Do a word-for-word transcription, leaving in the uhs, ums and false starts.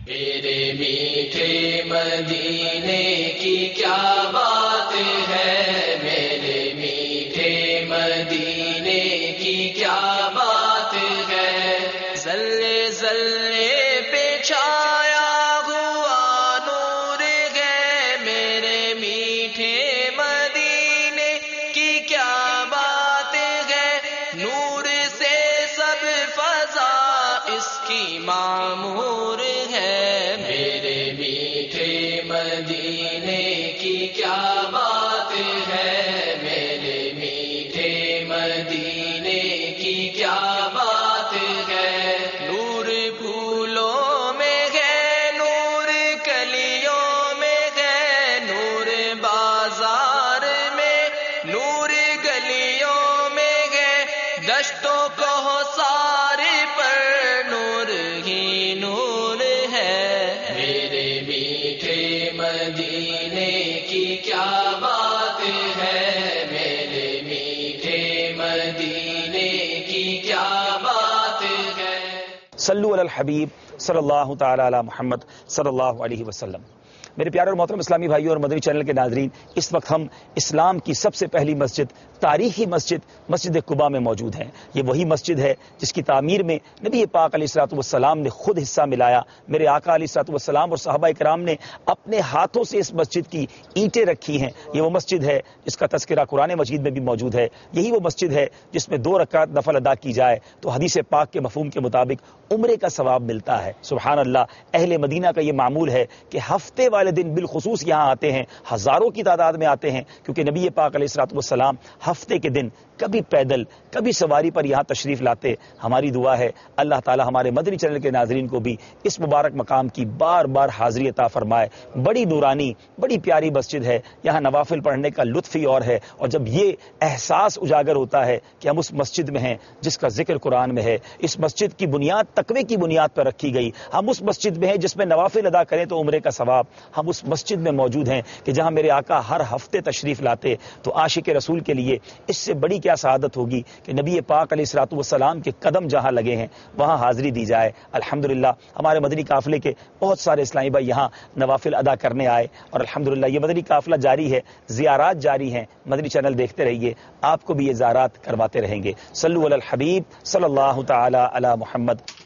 میرے میٹھے مدینے کی کیا بات ہے، میرے میٹھے مدینے کی کیا بات ہے، ذلے ذلے پہ چھایا ہوا نور ہے، میرے میٹھے مدینے کی کیا بات ہے، نور سے سب فضا اس کی معمور ہے، میرے میٹھے مدینے کی کیا بات ہے، میرے میٹھے مدینے کی کیا بات ہے، نور پھولوں میں ہے، نور کلیوں میں ہے، نور بازار میں، نور گلیوں میں ہے، دشتوں کو سارے پر نور ہی نور ہے، میرے میٹھے مدینے کی کیا بات ہے، میرے میٹھے مدینے کی کیا بات ہے۔ صلو علی الحبیب صلی اللہ تعالی علی محمد صلی اللہ علیہ وسلم۔ میرے پیارے اور محترم اسلامی بھائیوں اور مدنی چینل کے ناظرین، اس وقت ہم اسلام کی سب سے پہلی مسجد، تاریخی مسجد مسجد قباء میں موجود ہیں۔ یہ وہی مسجد ہے جس کی تعمیر میں نبی پاک علیہ الصلوۃ والسلام نے خود حصہ ملایا۔ میرے آقا علیہ الصلوۃ والسلام اور صحابہ کرام نے اپنے ہاتھوں سے اس مسجد کی اینٹیں رکھی ہیں۔ یہ وہ مسجد ہے جس کا تذکرہ قرآن مجید میں بھی موجود ہے۔ یہی وہ مسجد ہے جس میں دو رکعت نفل ادا کی جائے تو حدیث پاک کے مفہوم کے مطابق عمرے کا ثواب ملتا ہے۔ سبحان اللہ، اہل مدینہ کا یہ معمول ہے کہ ہفتے والے دن بالخصوص یہاں آتے ہیں، ہزاروں کی تعداد میں آتے ہیں، کیونکہ نبی پاک علیہ الصلوۃ والسلام ہفتے کے دن کبھی پیدل کبھی سواری پر یہاں تشریف لاتے۔ ہماری دعا ہے اللہ تعالی ہمارے مدنی چینل کے ناظرین کو بھی اس مبارک مقام کی بار بار حاضری عطا فرمائے۔ بڑی نورانی، بڑی پیاری مسجد ہے، یہاں نوافل پڑھنے کا لطف ہی اور ہے، اور جب یہ احساس اجاگر ہوتا ہے کہ ہم اس مسجد میں ہیں جس کا ذکر قرآن میں ہے، اس مسجد کی بنیاد تقوی کی بنیاد پر رکھی گئی، ہم اس مسجد میں ہیں جس میں نوافل ادا کریں تو عمرے کا ثواب، ہم اس مسجد میں موجود ہیں کہ جہاں میرے آقا ہر ہفتے تشریف لاتے، تو عاشق رسول کے لیے اس سے بڑی کیا سعادت ہوگی کہ نبی پاک علیہ الصلوۃ والسلام کے قدم جہاں لگے ہیں وہاں حاضری دی جائے۔ الحمدللہ ہمارے مدنی قافلے کے بہت سارے اسلامی بھائی یہاں نوافل ادا کرنے آئے، اور الحمدللہ یہ مدنی قافلہ جاری ہے، زیارات جاری ہیں۔ مدنی چینل دیکھتے رہیے، آپ کو بھی یہ زیارات کرواتے رہیں گے۔ صلو علی الحبیب صلی اللہ تعالی علی محمد۔